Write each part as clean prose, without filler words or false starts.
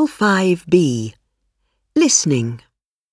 5B. Listening.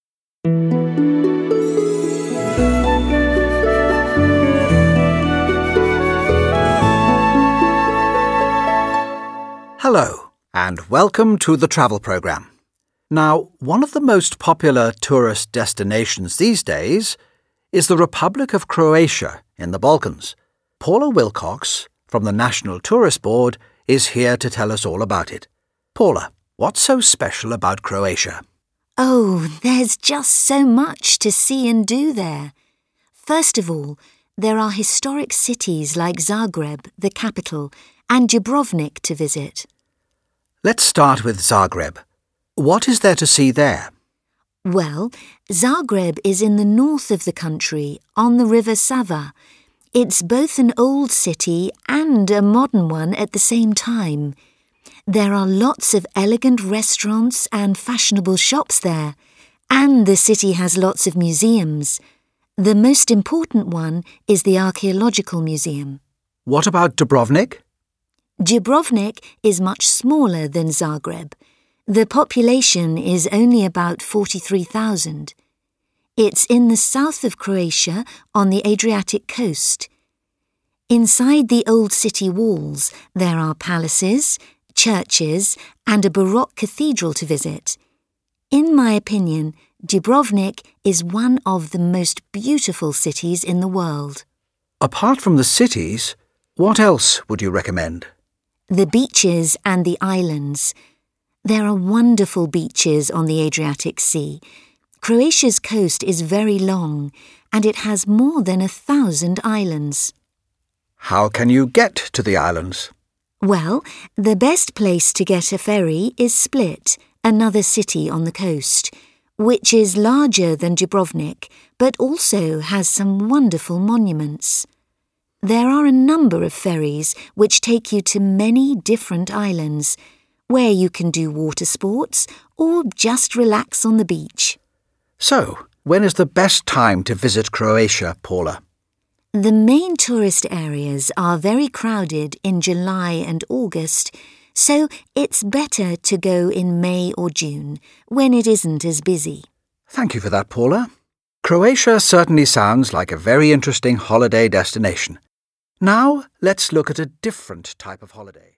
Hello, and welcome to the travel programme. Now, one of the most popular tourist destinations these days is the Republic of Croatia in the Balkans. Paula Wilcox, from the National Tourist Board, is here to tell us all about it. Paula, what's so special about Croatia? Oh, there's just so much to see and do there. First of all, there are historic cities like Zagreb, the capital, and Dubrovnik to visit. Let's start with Zagreb. What is there to see there? Well, Zagreb is in the north of the country, on the river Sava. It's both an old city and a modern one at the same time. There are lots of elegant restaurants and fashionable shops there, and the city has lots of museums. The most important one is the Archaeological Museum. What about Dubrovnik? Dubrovnik is much smaller than Zagreb. The population is only about 43,000. It's in the south of Croatia on the Adriatic coast. Inside the old city walls, there are palaces, churches, and a Baroque cathedral to visit. In my opinion, Dubrovnik is one of the most beautiful cities in the world. Apart from the cities, what else would you recommend? The beaches and the islands. There are wonderful beaches on the Adriatic Sea. Croatia's coast is very long, and it has more than 1,000 islands. How can you get to the islands? Well, the best place to get a ferry is Split, another city on the coast, which is larger than Dubrovnik, but also has some wonderful monuments. There are a number of ferries which take you to many different islands, where you can do water sports or just relax on the beach. So, when is the best time to visit Croatia, Paula? The main tourist areas are very crowded in July and August, so it's better to go in May or June, when it isn't as busy. Thank you for that, Paula. Croatia certainly sounds like a very interesting holiday destination. Now, let's look at a different type of holiday.